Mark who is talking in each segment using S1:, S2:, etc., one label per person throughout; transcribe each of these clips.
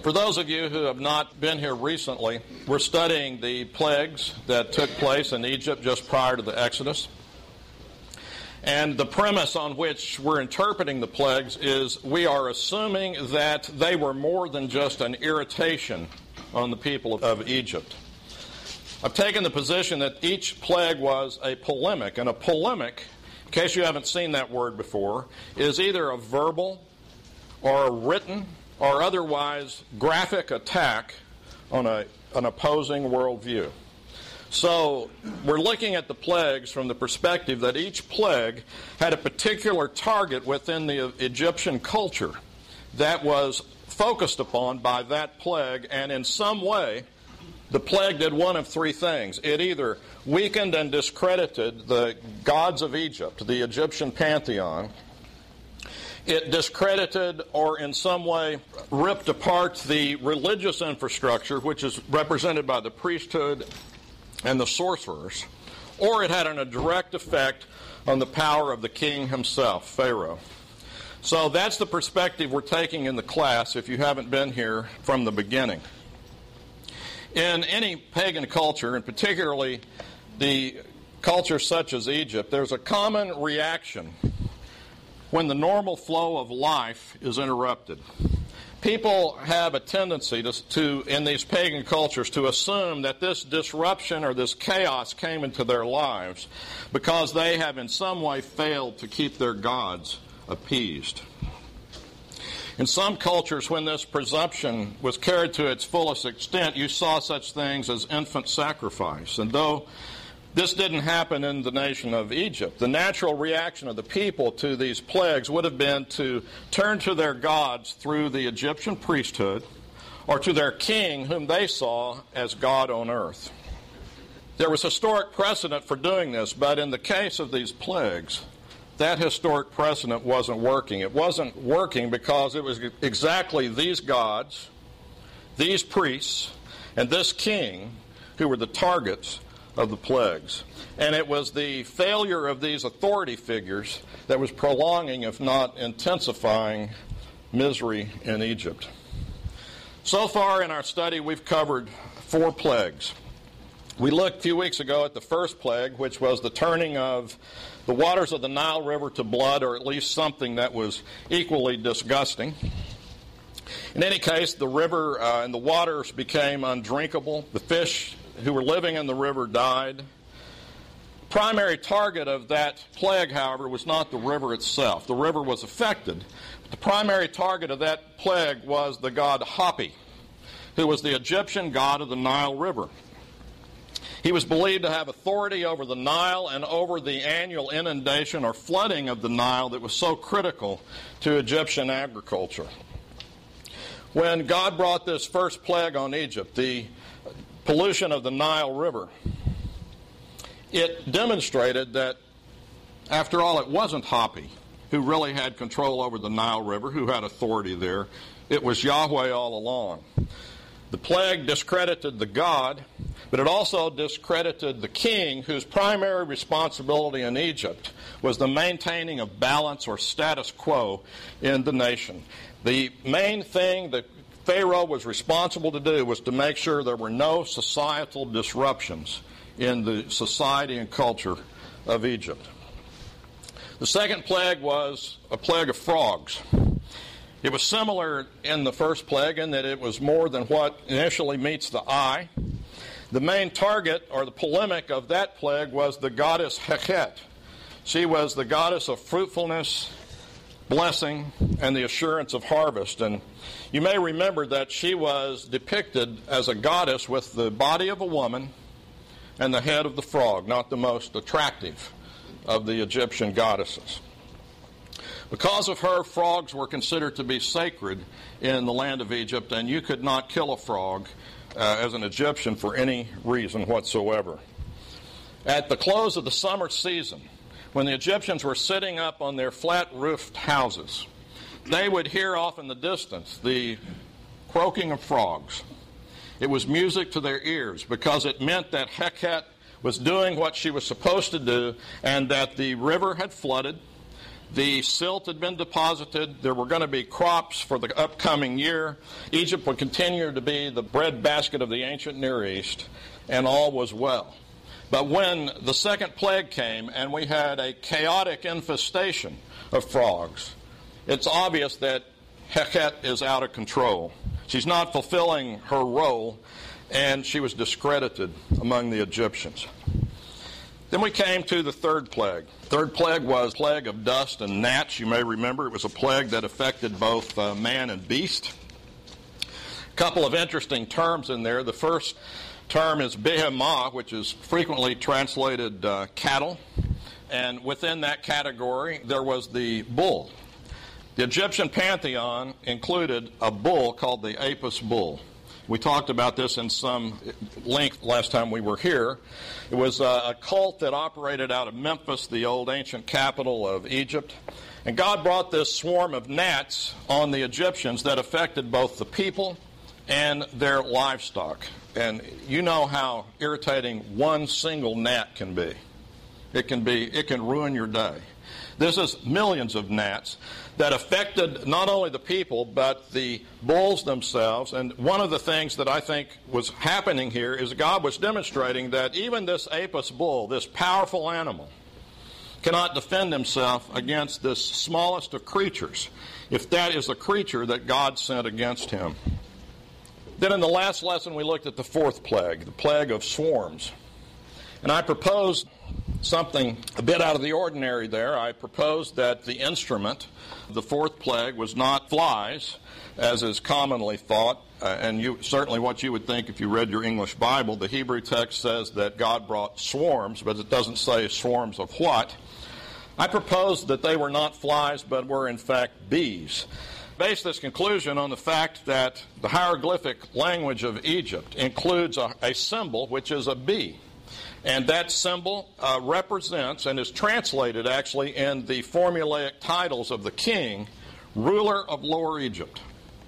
S1: For those of you who have not been here recently, we're studying the plagues that took place in Egypt just prior to the Exodus. And the premise on which we're interpreting the plagues is we are assuming that they were more than just an irritation on the people of Egypt. I've taken the position that each plague was a polemic, and a polemic, in case you haven't seen that word before, is either a verbal or a written or otherwise graphic attack on an opposing worldview. So we're looking at the plagues from the perspective that each plague had a particular target within the Egyptian culture that was focused upon by that plague, and in some way the plague did one of three things. It either weakened and discredited the gods of Egypt, the Egyptian pantheon. It discredited or in some way ripped apart the religious infrastructure, which is represented by the priesthood and the sorcerers, or it had a direct effect on the power of the king himself, Pharaoh. So that's the perspective we're taking in the class if you haven't been here from the beginning. In any pagan culture, and particularly the culture such as Egypt, there's a common reaction when the normal flow of life is interrupted. People have a tendency to, in these pagan cultures, to assume that this disruption or this chaos came into their lives because they have in some way failed to keep their gods appeased. In some cultures, when this presumption was carried to its fullest extent, you saw such things as infant sacrifice. And though this didn't happen in the nation of Egypt, the natural reaction of the people to these plagues would have been to turn to their gods through the Egyptian priesthood or to their king, whom they saw as God on earth. There was historic precedent for doing this, but in the case of these plagues, that historic precedent wasn't working. It wasn't working because it was exactly these gods, these priests, and this king who were the targets of the plagues. And it was the failure of these authority figures that was prolonging, if not intensifying, misery in Egypt. So far in our study, we've covered 4 plagues. We looked a few weeks ago at the first plague, which was the turning of the waters of the Nile River to blood, or at least something that was equally disgusting. In any case, the river and the waters became undrinkable. The fish who were living in the river died. Primary target of that plague, however, was not the river itself. The river was affected. But the primary target of that plague was the god Hapi, who was the Egyptian god of the Nile River. He was believed to have authority over the Nile and over the annual inundation or flooding of the Nile that was so critical to Egyptian agriculture. When God brought this first plague on Egypt, the pollution of the Nile River, it demonstrated that, after all, it wasn't Hapi who really had control over the Nile River, who had authority there. It was Yahweh all along. The plague discredited the god, but it also discredited the king, whose primary responsibility in Egypt was the maintaining of balance or status quo in the nation. The main thing that Pharaoh was responsible to do was to make sure there were no societal disruptions in the society and culture of Egypt. The second plague was a plague of frogs. It was similar in the first plague in that it was more than what initially meets the eye. The main target, or the polemic of that plague, was the goddess Heket. She was the goddess of fruitfulness, blessing, and the assurance of harvest. And you may remember that she was depicted as a goddess with the body of a woman and the head of the frog, not the most attractive of the Egyptian goddesses. Because of her, frogs were considered to be sacred in the land of Egypt, and you could not kill a frog as an Egyptian for any reason whatsoever. At the close of the summer season, when the Egyptians were sitting up on their flat-roofed houses, they would hear off in the distance the croaking of frogs. It was music to their ears because it meant that Heket was doing what she was supposed to do, and that the river had flooded, The silt had been deposited. There were going to be crops for the upcoming year. Egypt would continue to be the breadbasket of the ancient Near East, and all was well. But when the second plague came and we had a chaotic infestation of frogs, it's obvious that Heket is out of control. She's not fulfilling her role, and she was discredited among the Egyptians. Then we came to the third plague. Third plague was plague of dust and gnats. You may remember it was a plague that affected both man and beast. A couple of interesting terms in there. The first term is behemah, which is frequently translated cattle. And within that category, there was the bull. The Egyptian pantheon included a bull called the Apis bull. We talked about this in some length last time we were here. It was a cult that operated out of Memphis, the old ancient capital of Egypt. And God brought this swarm of gnats on the Egyptians that affected both the people and their livestock. And you know how irritating one single gnat can be. It can ruin your day. This is millions of gnats that affected not only the people, but the bulls themselves. And one of the things that I think was happening here is God was demonstrating that even this Apis bull, this powerful animal, cannot defend himself against this smallest of creatures, if that is a creature that God sent against him. Then in the last lesson, we looked at the fourth plague, the plague of swarms. And I proposed something a bit out of the ordinary there. I proposed that the instrument, the fourth plague, was not flies, as is commonly thought, and certainly what you would think if you read your English Bible. The Hebrew text says that God brought swarms, but it doesn't say swarms of what. I proposed that they were not flies, but were in fact bees. Based this conclusion on the fact that the hieroglyphic language of Egypt includes a symbol, which is a bee. And that symbol represents and is translated actually in the formulaic titles of the king, ruler of Lower Egypt.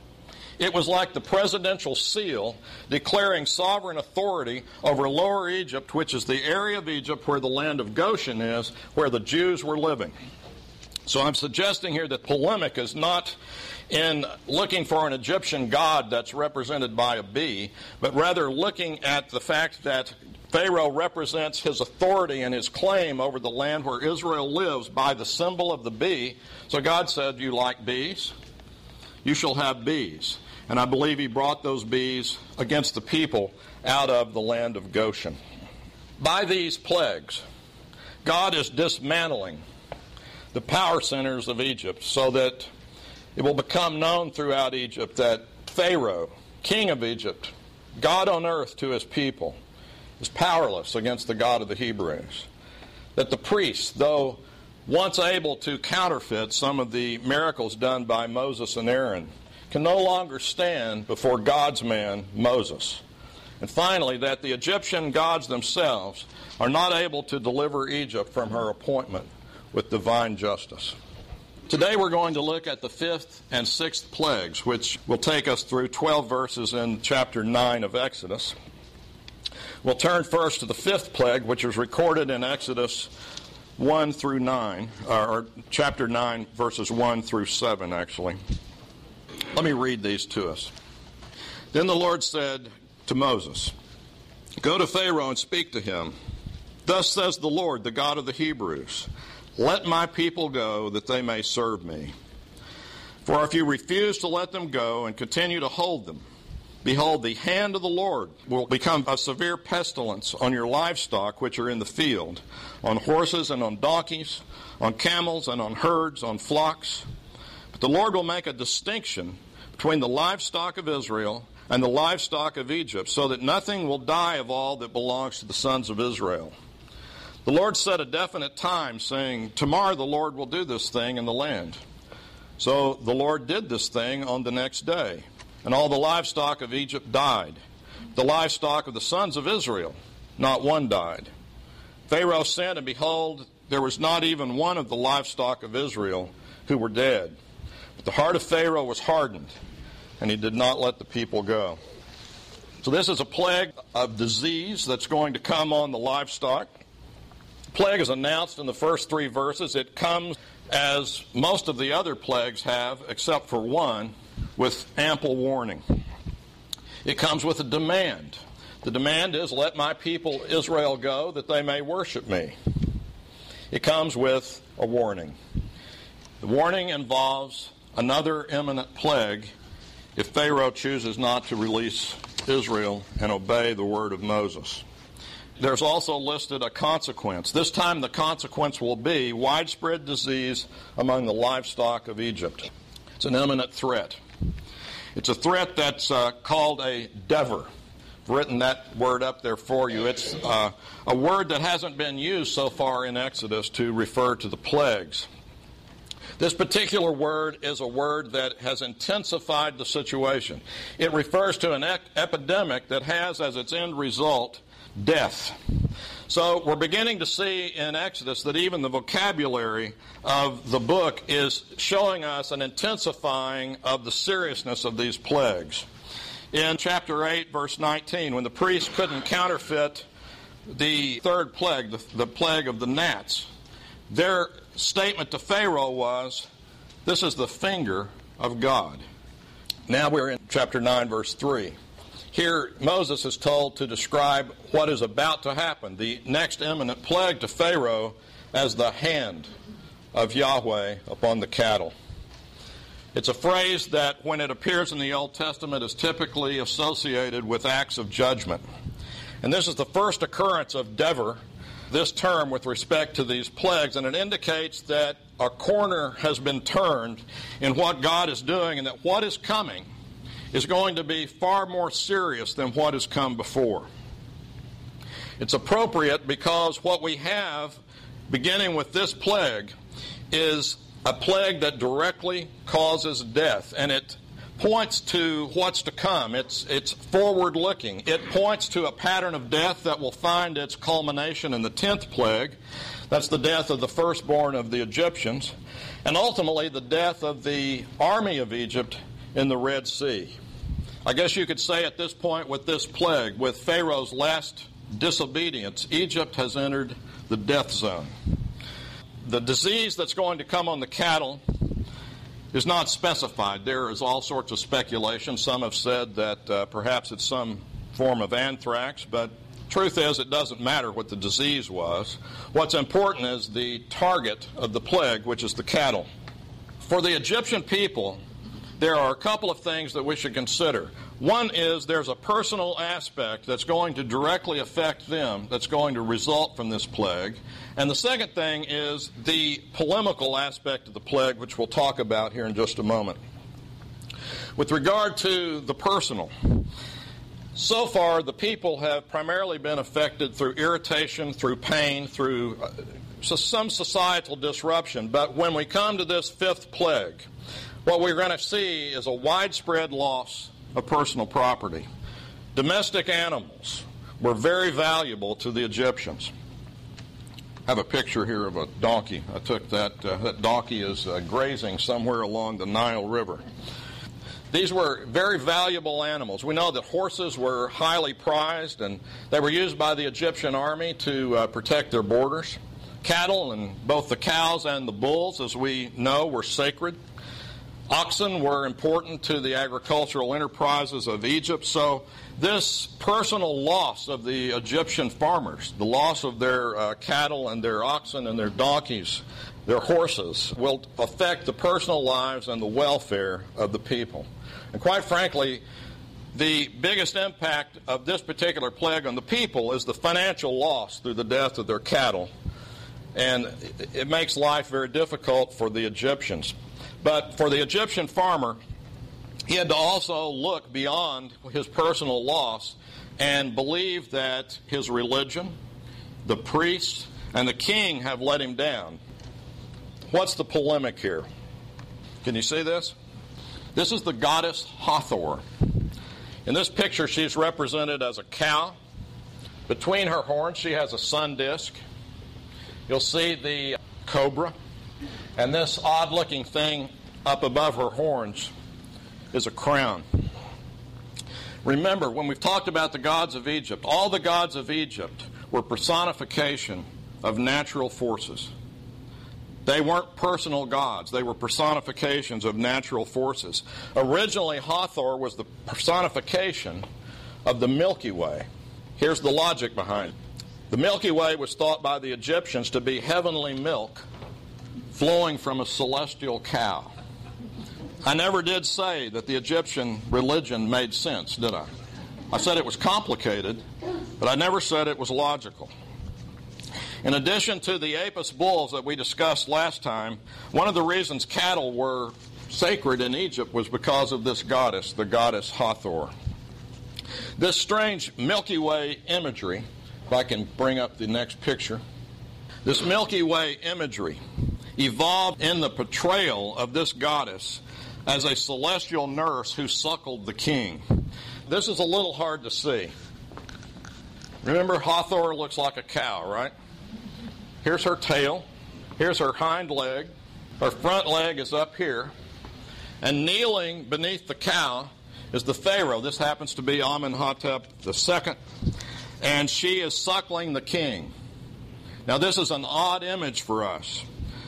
S1: It was like the presidential seal declaring sovereign authority over Lower Egypt, which is the area of Egypt where the land of Goshen is, where the Jews were living. So I'm suggesting here that polemic is not in looking for an Egyptian god that's represented by a bee, but rather looking at the fact that Pharaoh represents his authority and his claim over the land where Israel lives by the symbol of the bee. So God said, you like bees? You shall have bees. And I believe he brought those bees against the people out of the land of Goshen. By these plagues, God is dismantling the power centers of Egypt so that it will become known throughout Egypt that Pharaoh, king of Egypt, God on earth to his people, is powerless against the God of the Hebrews. That the priests, though once able to counterfeit some of the miracles done by Moses and Aaron, can no longer stand before God's man, Moses. And finally, that the Egyptian gods themselves are not able to deliver Egypt from her appointment with divine justice. Today we're going to look at the fifth and sixth plagues, which will take us through 12 verses in chapter 9 of Exodus. We'll turn first to the fifth plague, which is recorded in Exodus 1 through 9, or chapter 9, verses 1 through 7, actually. Let me read these to us. Then the Lord said to Moses, "Go to Pharaoh and speak to him. Thus says the Lord, the God of the Hebrews, let my people go that they may serve me. For if you refuse to let them go and continue to hold them, behold, the hand of the Lord will become a severe pestilence on your livestock which are in the field, on horses and on donkeys, on camels and on herds, on flocks. But the Lord will make a distinction between the livestock of Israel and the livestock of Egypt, so that nothing will die of all that belongs to the sons of Israel. The Lord set a definite time, saying, tomorrow the Lord will do this thing in the land. So the Lord did this thing on the next day, and all the livestock of Egypt died. The livestock of the sons of Israel, not one died. Pharaoh sent, and behold, there was not even one of the livestock of Israel who were dead. But the heart of Pharaoh was hardened, and he did not let the people go. So this is a plague of disease that's going to come on the livestock. The plague is announced in the first three verses. It comes as most of the other plagues have, except for one, with ample warning. It comes with a demand. The demand is, let my people Israel go that they may worship me. It comes with a warning. The warning involves another imminent plague if Pharaoh chooses not to release Israel and obey the word of Moses. There's also listed a consequence. This time the consequence will be widespread disease among the livestock of Egypt. It's an imminent threat. It's a threat that's called a dever. I've written that word up there for you. It's a word that hasn't been used so far in Exodus to refer to the plagues. This particular word is a word that has intensified the situation. It refers to an epidemic that has as its end result death. So we're beginning to see in Exodus that even the vocabulary of the book is showing us an intensifying of the seriousness of these plagues. In chapter 8, verse 19, when the priests couldn't counterfeit the third plague, the plague of the gnats, their statement to Pharaoh was, this is the finger of God. Now we're in chapter 9, verse 3. Here Moses is told to describe what is about to happen, the next imminent plague to Pharaoh, as the hand of Yahweh upon the cattle. It's a phrase that, when it appears in the Old Testament, is typically associated with acts of judgment. And this is the first occurrence of dever, this term, with respect to these plagues, and it indicates that a corner has been turned in what God is doing, and that what is coming is going to be far more serious than what has come before. It's appropriate because what we have, beginning with this plague, is a plague that directly causes death, and it points to what's to come. It's forward-looking. It points to a pattern of death that will find its culmination in the 10th plague. That's the death of the firstborn of the Egyptians, and ultimately the death of the army of Egypt in the Red Sea. I guess you could say at this point, with this plague, with Pharaoh's last disobedience, Egypt has entered the death zone. The disease that's going to come on the cattle is not specified. There is all sorts of speculation. Some have said that perhaps it's some form of anthrax, but truth is it doesn't matter what the disease was. What's important is the target of the plague, which is the cattle. For the Egyptian people, there are a couple of things that we should consider. One is there's a personal aspect that's going to directly affect them, that's going to result from this plague. And the second thing is the polemical aspect of the plague, which we'll talk about here in just a moment. With regard to the personal, so far the people have primarily been affected through irritation, through pain, through some societal disruption. But when we come to this 5th plague, what we're going to see is a widespread loss of personal property. Domestic animals were very valuable to the Egyptians. I have a picture here of a donkey. I took that. That donkey is grazing somewhere along the Nile River. These were very valuable animals. We know that horses were highly prized, and they were used by the Egyptian army to protect their borders. Cattle, and both the cows and the bulls, as we know, were sacred. Oxen were important to the agricultural enterprises of Egypt, so this personal loss of the Egyptian farmers, the loss of their cattle and their oxen and their donkeys, their horses, will affect the personal lives and the welfare of the people. And quite frankly, the biggest impact of this particular plague on the people is the financial loss through the death of their cattle. And it makes life very difficult for the Egyptians. But for the Egyptian farmer, he had to also look beyond his personal loss and believe that his religion, the priests, and the king have let him down. What's the polemic here? Can you see this? This is the goddess Hathor. In this picture, she's represented as a cow. Between her horns, she has a sun disk. You'll see the cobra. And this odd-looking thing up above her horns is a crown. Remember, when we've talked about the gods of Egypt, all the gods of Egypt were personification of natural forces. They weren't personal gods. They were personifications of natural forces. Originally, Hathor was the personification of the Milky Way. Here's the logic behind it. The Milky Way was thought by the Egyptians to be heavenly milk flowing from a celestial cow. I never did say that the Egyptian religion made sense, did I? I said it was complicated, but I never said it was logical. In addition to the Apis bulls that we discussed last time, one of the reasons cattle were sacred in Egypt was because of this goddess, the goddess Hathor. This strange Milky Way imagery, if I can bring up the next picture, this Milky Way imagery evolved in the portrayal of this goddess as a celestial nurse who suckled the king. This is a little hard to see. Remember, Hathor looks like a cow, right? Here's her tail. Here's her hind leg. Her front leg is up here. And kneeling beneath the cow is the Pharaoh. This happens to be Amenhotep II. And she is suckling the king. Now, this is an odd image for us.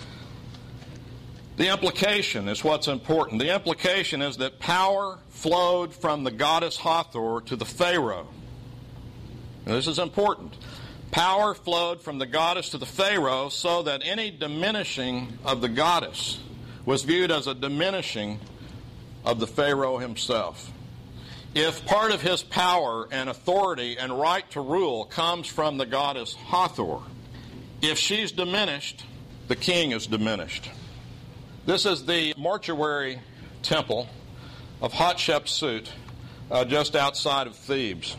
S1: The implication is what's important. The implication is that power flowed from the goddess Hathor to the Pharaoh. Now, this is important. Power flowed from the goddess to the Pharaoh so that any diminishing of the goddess was viewed as a diminishing of the Pharaoh himself. If part of his power and authority and right to rule comes from the goddess Hathor, if she's diminished, the king is diminished. This is the mortuary temple of Hatshepsut, just outside of Thebes.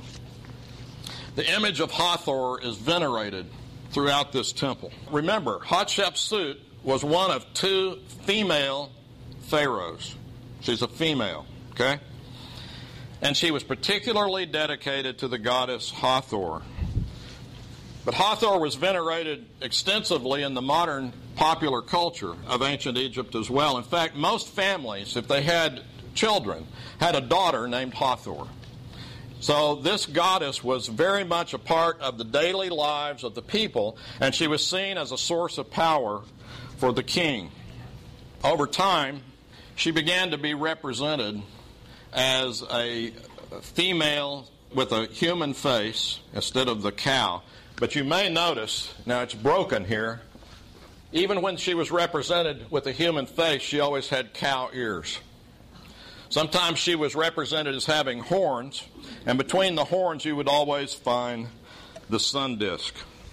S1: The image of Hathor is venerated throughout this temple. Remember, Hatshepsut was one of two female pharaohs. She's a female, okay? And she was particularly dedicated to the goddess Hathor. But Hathor was venerated extensively in the modern popular culture of ancient Egypt as well. In fact, most families, if they had children, had a daughter named Hathor. So this goddess was very much a part of the daily lives of the people, and she was seen as a source of power for the king. Over time, she began to be represented as a female with a human face instead of the cow. But you may notice, now it's broken here, even when she was represented with a human face, she always had cow ears. Sometimes she was represented as having horns, and between the horns you would always find the sun disk.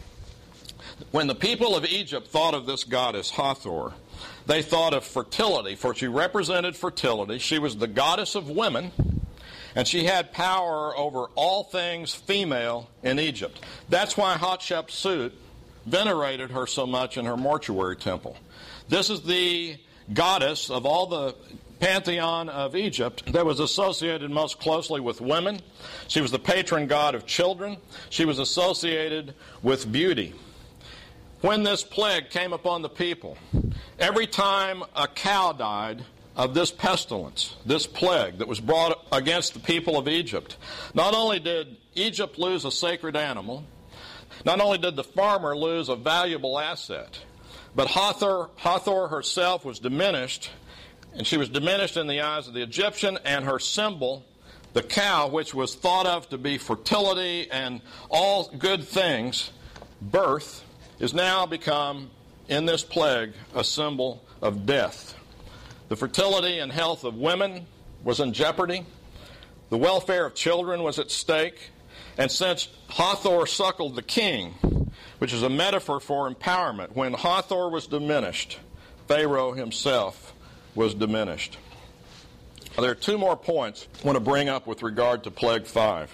S1: When the people of Egypt thought of this goddess Hathor, they thought of fertility, for she represented fertility. She was the goddess of women, and she had power over all things female in Egypt. That's why Hatshepsut venerated her so much in her mortuary temple. This is the goddess of all the pantheon of Egypt that was associated most closely with women. She was the patron god of children. She was associated with beauty. When this plague came upon the people, every time a cow died of this pestilence, this plague that was brought against the people of Egypt, not only did Egypt lose a sacred animal, not only did the farmer lose a valuable asset, but Hathor herself was diminished. And she was diminished in the eyes of the Egyptian, and her symbol, the cow, which was thought of to be fertility and all good things, birth, is now become, in this plague, a symbol of death. The fertility and health of women was in jeopardy. The welfare of children was at stake. And since Hathor suckled the king, which is a metaphor for empowerment, when Hathor was diminished, Pharaoh himself was diminished. There are two more points I want to bring up with regard to Plague 5.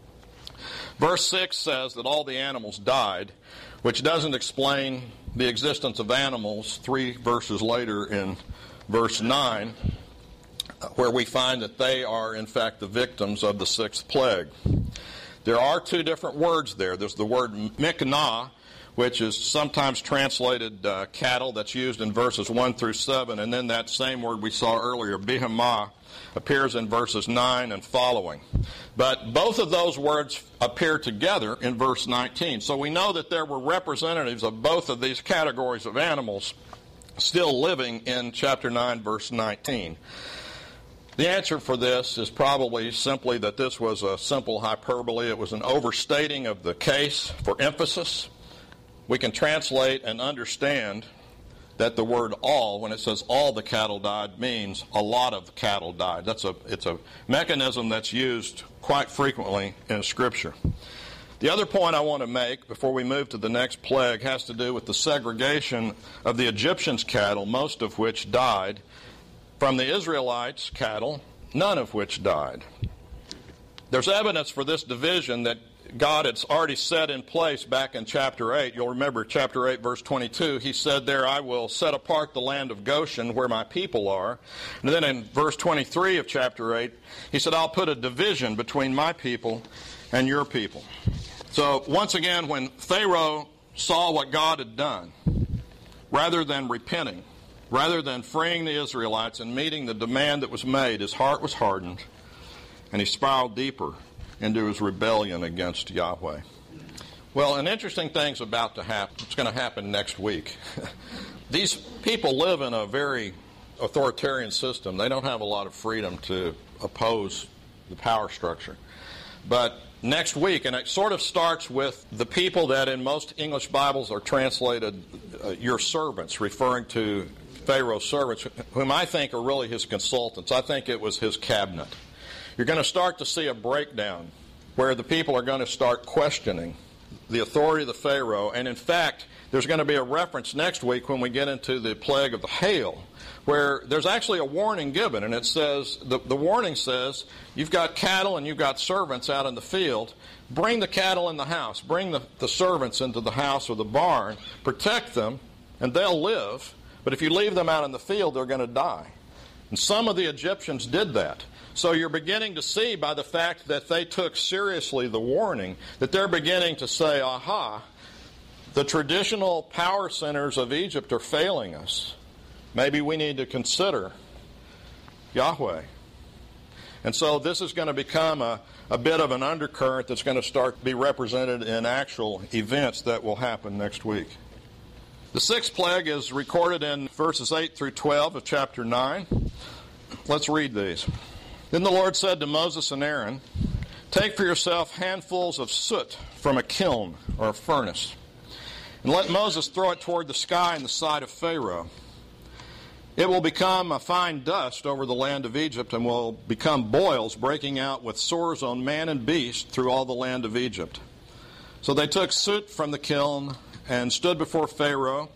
S1: Verse 6 says that all the animals died, which doesn't explain the existence of animals 3 verses later in verse 9, where we find that they are, in fact, the victims of the 6th plague. There are two different words there. There's the word miknah, which is sometimes translated cattle, that's used in verses 1 through 7, and then that same word we saw earlier, behemah, appears in verses 9 and following. But both of those words appear together in verse 19. So we know that there were representatives of both of these categories of animals still living in chapter 9, verse 19? The answer for this is probably simply that this was a simple hyperbole. It was an overstating of the case for emphasis. We can translate and understand that the word all, when it says all the cattle died, means a lot of cattle died. It's a mechanism that's used quite frequently in Scripture. The other point I want to make before we move to the next plague has to do with the segregation of the Egyptians' cattle, most of which died, from the Israelites' cattle, none of which died. There's evidence for this division that God had already set in place back in chapter 8. You'll remember chapter 8, verse 22. He said there, I will set apart the land of Goshen where my people are. And then in verse 23 of chapter 8, he said, I'll put a division between my people and your people. So once again, when Pharaoh saw what God had done, rather than repenting, rather than freeing the Israelites and meeting the demand that was made, his heart was hardened, and he spiraled deeper into his rebellion against Yahweh. Well, an interesting thing's about to happen. It's going to happen next week. These people live in a very authoritarian system. They don't have a lot of freedom to oppose the power structure. But next week, and it sort of starts with the people that in most English Bibles are translated your servants, referring to Pharaoh's servants, whom I think are really his consultants. I think it was his cabinet. You're going to start to see a breakdown where the people are going to start questioning the authority of the Pharaoh. And in fact, there's going to be a reference next week when we get into the plague of the hail, where there's actually a warning given. And it says, the warning says, you've got cattle and you've got servants out in the field. Bring the cattle in the house. Bring the servants into the house or the barn. Protect them, and they'll live. But if you leave them out in the field, they're going to die. And some of the Egyptians did that. So you're beginning to see by the fact that they took seriously the warning that they're beginning to say, aha, the traditional power centers of Egypt are failing us. Maybe we need to consider Yahweh. And so this is going to become a bit of an undercurrent that's going to start to be represented in actual events that will happen next week. The sixth plague is recorded in verses 8 through 12 of chapter 9. Let's read these. Then the Lord said to Moses and Aaron, take for yourself handfuls of soot from a kiln or a furnace, and let Moses throw it toward the sky in the sight of Pharaoh. It will become a fine dust over the land of Egypt and will become boils breaking out with sores on man and beast through all the land of Egypt. So they took soot from the kiln and stood before Pharaoh.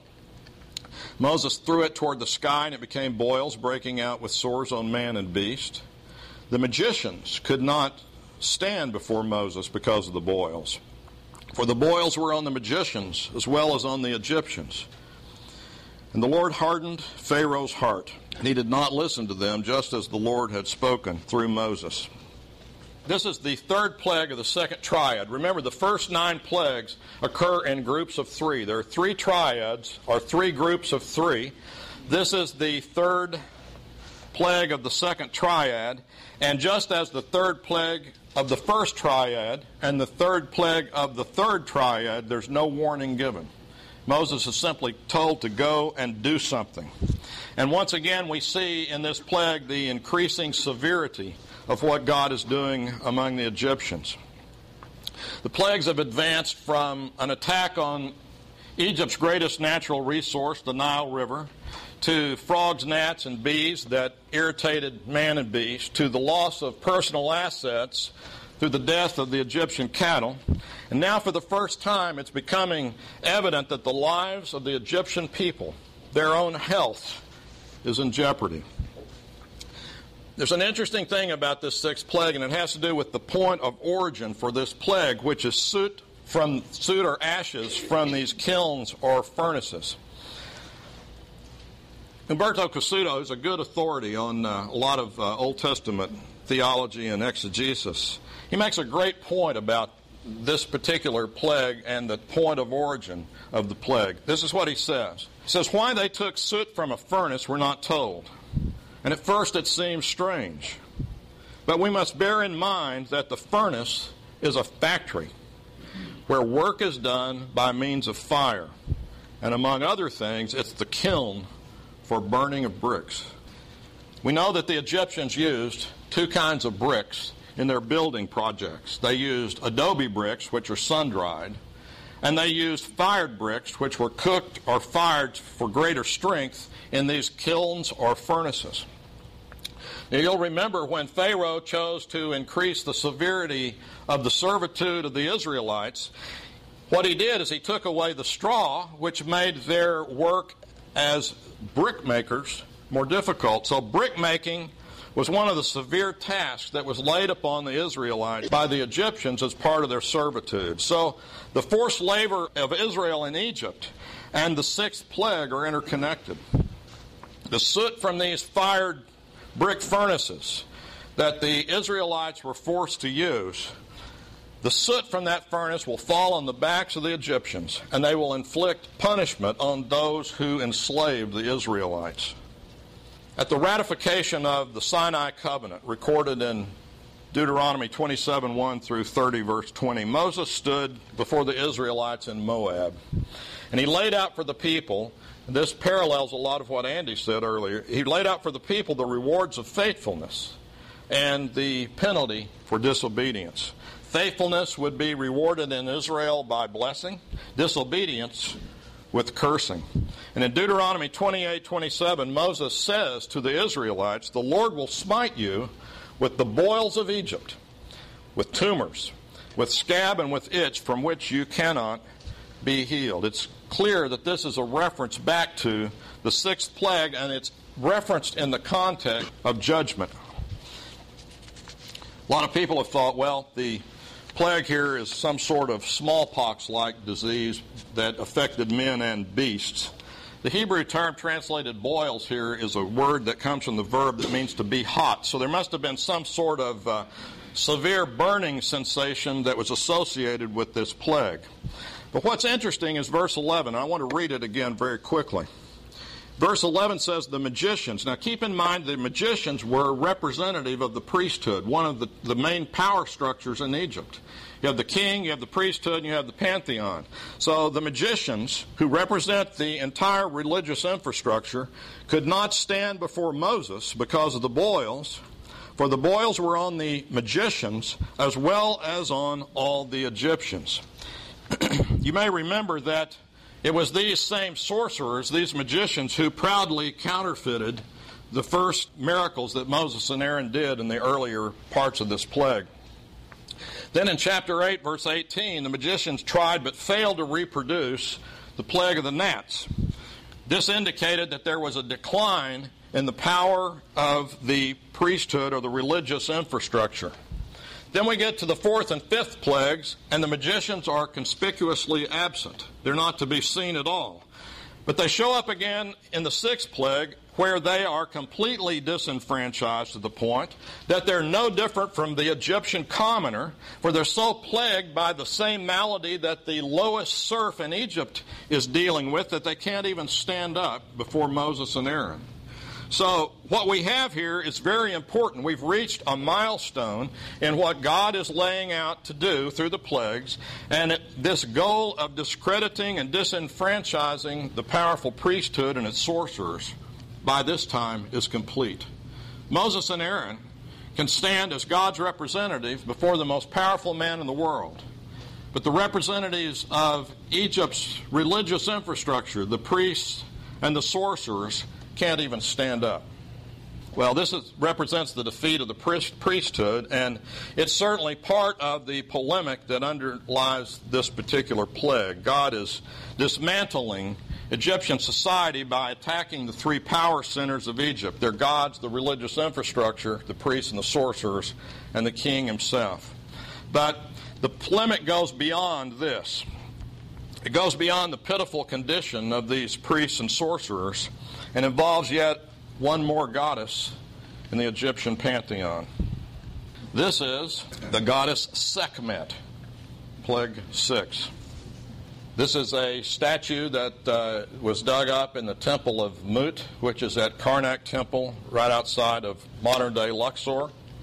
S1: Moses threw it toward the sky, and it became boils breaking out with sores on man and beast. The magicians could not stand before Moses because of the boils, for the boils were on the magicians as well as on the Egyptians. And the Lord hardened Pharaoh's heart, and he did not listen to them, just as the Lord had spoken through Moses. This is the third plague of the second triad. Remember, the first 9 plagues occur in groups of 3. There are 3 triads, or 3 groups of 3. This is the third plague of the second triad. And just as the third plague of the first triad and the third plague of the third triad, there's no warning given. Moses is simply told to go and do something. And once again, we see in this plague the increasing severity of what God is doing among the Egyptians. The plagues have advanced from an attack on Egypt's greatest natural resource, the Nile River, to frogs, gnats, and bees that irritated man and beast, to the loss of personal assets through the death of the Egyptian cattle. And now for the first time, it's becoming evident that the lives of the Egyptian people, their own health, is in jeopardy. There's an interesting thing about this sixth plague, and it has to do with the point of origin for this plague, which is soot or ashes from these kilns or furnaces. Umberto Cassuto is a good authority on a lot of Old Testament theology and exegesis. He makes a great point about this particular plague and the point of origin of the plague. This is what he says. He says, why they took soot from a furnace we're not told. And at first it seems strange. But we must bear in mind that the furnace is a factory where work is done by means of fire. And among other things, it's the kiln for burning of bricks. We know that the Egyptians used two kinds of bricks in their building projects. They used adobe bricks, which are sun-dried, and they used fired bricks, which were cooked or fired for greater strength in these kilns or furnaces. Now, you'll remember when Pharaoh chose to increase the severity of the servitude of the Israelites, what he did is he took away the straw, which made their work as brick makers more difficult. So brick making was one of the severe tasks that was laid upon the Israelites by the Egyptians as part of their servitude. So the forced labor of Israel in Egypt and the sixth plague are interconnected. The soot from these fired brick furnaces that the Israelites were forced to use, the soot from that furnace will fall on the backs of the Egyptians, and they will inflict punishment on those who enslaved the Israelites. At the ratification of the Sinai covenant, recorded in Deuteronomy 27:1 through 30, verse 20, Moses stood before the Israelites in Moab, and he laid out for the people, and this parallels a lot of what Andy said earlier, he laid out for the people the rewards of faithfulness and the penalty for disobedience. Faithfulness would be rewarded in Israel by blessing, disobedience with cursing. And in Deuteronomy 28:27, Moses says to the Israelites, the Lord will smite you with the boils of Egypt, with tumors, with scab and with itch from which you cannot be healed. It's clear that this is a reference back to the sixth plague, and it's referenced in the context of judgment. A lot of people have thought, well, the plague here is some sort of smallpox-like disease that affected men and beasts. The Hebrew term translated boils here is a word that comes from the verb that means to be hot. So there must have been some sort of severe burning sensation that was associated with this plague. But what's interesting is verse 11. I want to read it again very quickly. Verse 11 says the magicians. Now keep in mind the magicians were representative of the priesthood, one of the main power structures in Egypt. You have the king, you have the priesthood, and you have the pantheon. So the magicians, who represent the entire religious infrastructure, could not stand before Moses because of the boils, for the boils were on the magicians as well as on all the Egyptians. You may remember that it was these same sorcerers, these magicians, who proudly counterfeited the first miracles that Moses and Aaron did in the earlier parts of this plague. Then in chapter 8, verse 18, the magicians tried but failed to reproduce the plague of the gnats. This indicated that there was a decline in the power of the priesthood or the religious infrastructure. Then we get to the fourth and fifth plagues, and the magicians are conspicuously absent. They're not to be seen at all. But they show up again in the sixth plague, where they are completely disenfranchised to the point that they're no different from the Egyptian commoner, for they're so plagued by the same malady that the lowest serf in Egypt is dealing with that they can't even stand up before Moses and Aaron. So what we have here is very important. We've reached a milestone in what God is laying out to do through the plagues, and this goal of discrediting and disenfranchising the powerful priesthood and its sorcerers by this time is complete. Moses and Aaron can stand as God's representatives before the most powerful man in the world. But the representatives of Egypt's religious infrastructure, the priests and the sorcerers, can't even stand up. Well, this represents the defeat of the priesthood, and it's certainly part of the polemic that underlies this particular plague. God is dismantling Egyptian society by attacking the three power centers of Egypt. Their gods, the religious infrastructure, the priests and the sorcerers, and the king himself. But the polemic goes beyond this. It goes beyond the pitiful condition of these priests and sorcerers and involves yet one more goddess in the Egyptian pantheon. This is the goddess Sekhmet, plague 6. This is a statue that was dug up in the temple of Mut, which is at Karnak Temple, right outside of modern-day Luxor.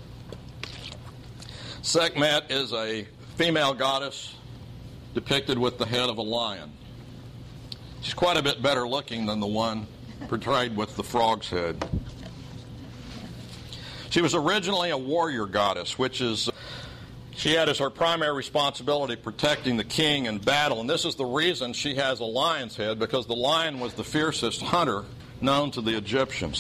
S1: Sekhmet is a female goddess depicted with the head of a lion. She's quite a bit better looking than the one portrayed with the frog's head. She was originally a warrior goddess, which is, she had as her primary responsibility protecting the king in battle. And this is the reason she has a lion's head, because the lion was the fiercest hunter known to the Egyptians.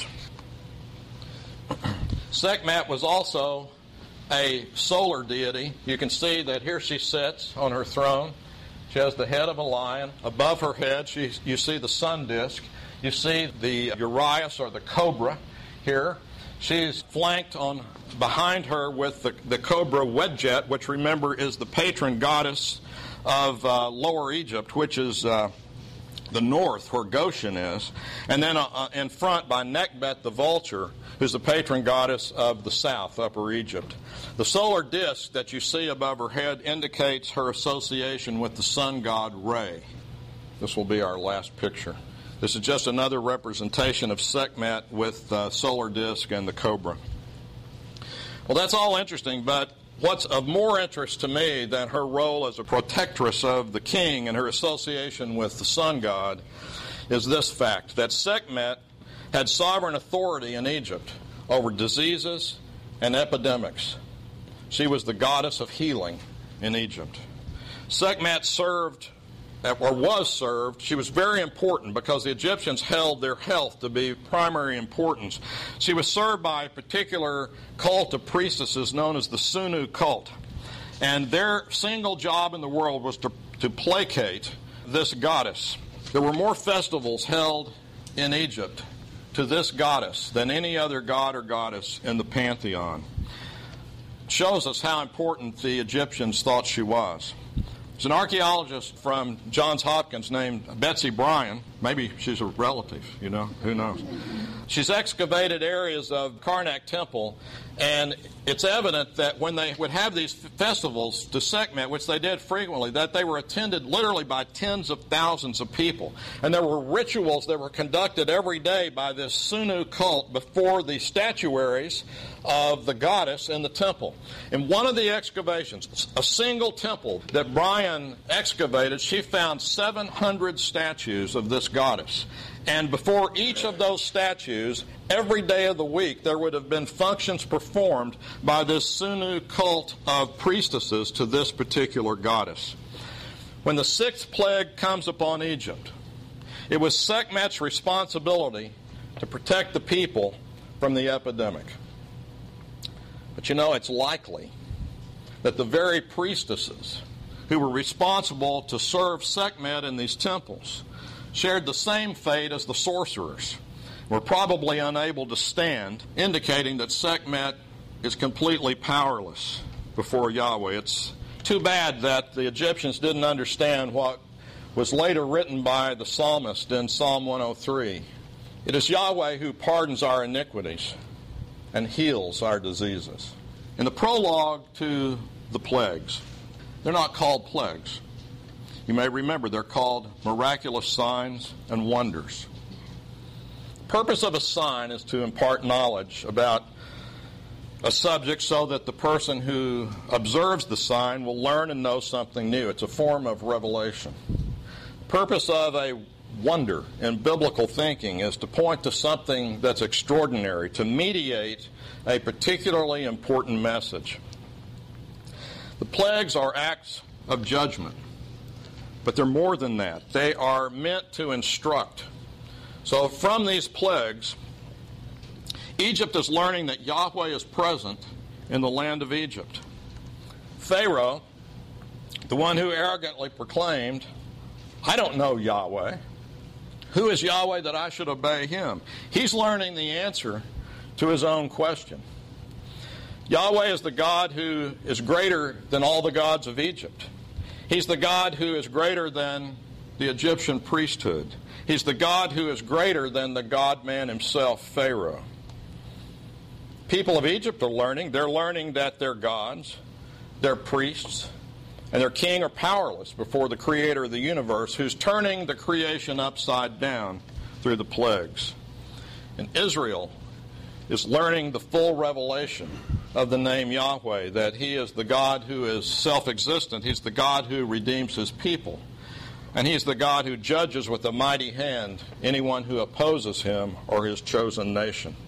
S1: Sekhmet was also a solar deity. You can see that here she sits on her throne. She has the head of a lion. Above her head, you see the sun disk. You see the uraeus, or the cobra, here. She's flanked behind her with the cobra Wedjet, which, remember, is the patron goddess of Lower Egypt, which is the north, where Goshen is. And then in front by Nekhbet the vulture, who's the patron goddess of the south, Upper Egypt. The solar disk that you see above her head indicates her association with the sun god Re. This will be our last picture. This is just another representation of Sekhmet with the solar disk and the cobra. Well, that's all interesting, but what's of more interest to me than her role as a protectress of the king and her association with the sun god is this fact, that Sekhmet had sovereign authority in Egypt over diseases and epidemics. She was the goddess of healing in Egypt. Sekhmet was served. She was very important because the Egyptians held their health to be primary importance. She was served by a particular cult of priestesses known as the Sunu cult. And their single job in the world was to placate this goddess. There were more festivals held in Egypt to this goddess than any other god or goddess in the pantheon. It shows us how important the Egyptians thought she was. There's an archaeologist from Johns Hopkins named Betsy Bryan. Maybe she's a relative, who knows. She's excavated areas of Karnak Temple, and it's evident that when they would have these festivals to Sekhmet, which they did frequently, that they were attended literally by tens of thousands of people. And there were rituals that were conducted every day by this Sunu cult before the statuaries of the goddess in the temple. In one of the excavations, a single temple that Bryan excavated, she found 700 statues of this goddess. And before each of those statues, every day of the week, there would have been functions performed by this Sunu cult of priestesses to this particular goddess. When the sixth plague comes upon Egypt, it was Sekhmet's responsibility to protect the people from the epidemic. But it's likely that the very priestesses who were responsible to serve Sekhmet in these temples shared the same fate as the sorcerers, were probably unable to stand, indicating that Sekhmet is completely powerless before Yahweh. It's too bad that the Egyptians didn't understand what was later written by the psalmist in Psalm 103. It is Yahweh who pardons our iniquities and heals our diseases. In the prologue to the plagues, they're not called plagues. You may remember they're called miraculous signs and wonders. The purpose of a sign is to impart knowledge about a subject so that the person who observes the sign will learn and know something new. It's a form of revelation. The purpose of a wonder in biblical thinking is to point to something that's extraordinary, to mediate a particularly important message. The plagues are acts of judgment. But they're more than that. They are meant to instruct. So from these plagues, Egypt is learning that Yahweh is present in the land of Egypt. Pharaoh, the one who arrogantly proclaimed, "I don't know Yahweh. Who is Yahweh that I should obey him?" He's learning the answer to his own question. Yahweh is the God who is greater than all the gods of Egypt. He's the God who is greater than the Egyptian priesthood. He's the God who is greater than the God-man himself, Pharaoh. People of Egypt are learning. They're learning that their gods, their priests, and their king are powerless before the creator of the universe, who's turning the creation upside down through the plagues. And Israel is learning the full revelation of the name Yahweh, that he is the God who is self-existent. He's the God who redeems his people. And he's the God who judges with a mighty hand anyone who opposes him or his chosen nation.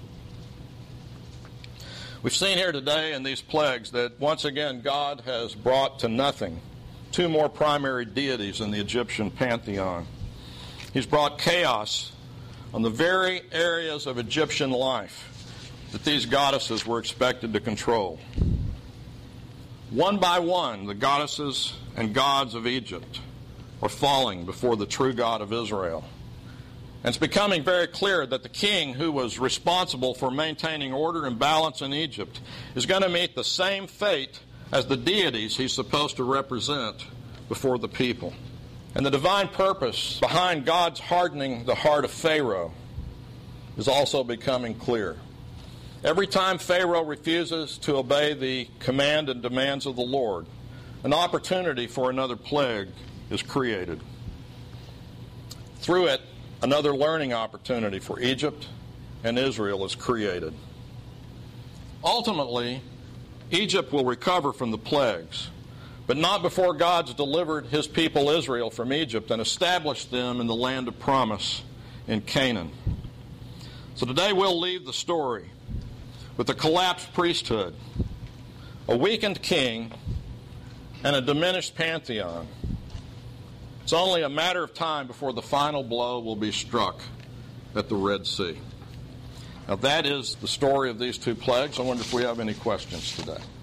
S1: We've seen here today in these plagues that once again God has brought to nothing two more primary deities in the Egyptian pantheon. He's brought chaos on the very areas of Egyptian life that these goddesses were expected to control. One by one, the goddesses and gods of Egypt are falling before the true God of Israel. And it's becoming very clear that the king who was responsible for maintaining order and balance in Egypt is going to meet the same fate as the deities he's supposed to represent before the people. And the divine purpose behind God's hardening the heart of Pharaoh is also becoming clear. Every time Pharaoh refuses to obey the command and demands of the Lord, an opportunity for another plague is created. Through it, another learning opportunity for Egypt and Israel is created. Ultimately, Egypt will recover from the plagues, but not before God's delivered his people Israel from Egypt and established them in the land of promise in Canaan. So today we'll leave the story with a collapsed priesthood, a weakened king, and a diminished pantheon. It's only a matter of time before the final blow will be struck at the Red Sea. Now that is the story of these two plagues. I wonder if we have any questions today.